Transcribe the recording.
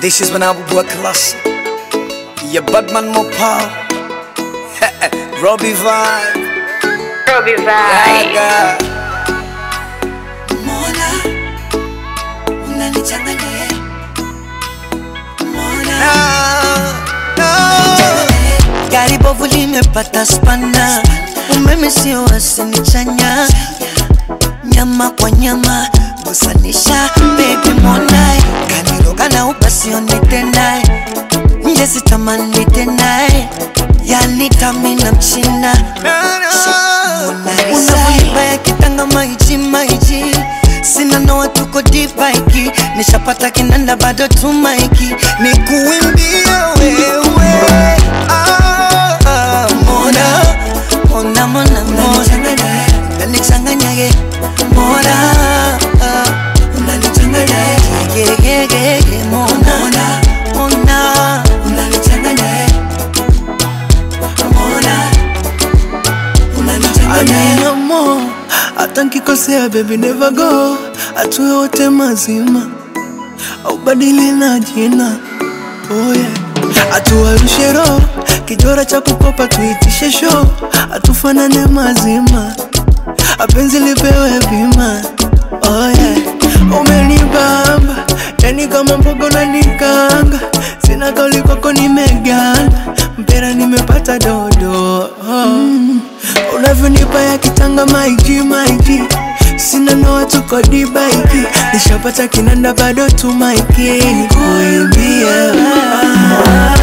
This is when I will work classic. Yeah, Batman Mopal. Robbie Vibe. Robbie Vibe. Yeah, Mona, unanichanganya. Mona, gari bovu limepata spana. Umeme sio asinichanya. Nyama kwa nyama gusanisha baby Mona. Kaniroga na upasio nitendae. Nje sitamani tenae. Yani tamina mchina. Unavuliba ya kitanga maiji. Sina noa tuko dipaiki. Nishapata kinanda bado tumaiki. Nikuimbia wewe. Mona unanichanganya ye. Mona unanichanganya ye. Mona unanichanganya ye. I need more. Hata nikikosea baby never go. Atuwe wote mazima au badili na jina. Oh yeah. Atuwarushe roho. Kijora cha kukopa tuitishe show. Atufanane mazima. Apenzi lipewe bima. Oh yeah. Umenibamba yani kama mbogo na nikanga. Sina kauli kwako nimeganda. Mpera nimepata dodo. Unavyonipa ya kitanga maiji. Sina noa tuko dibaiki. Nishapata kinanda bado tumaiki. Nikuimbia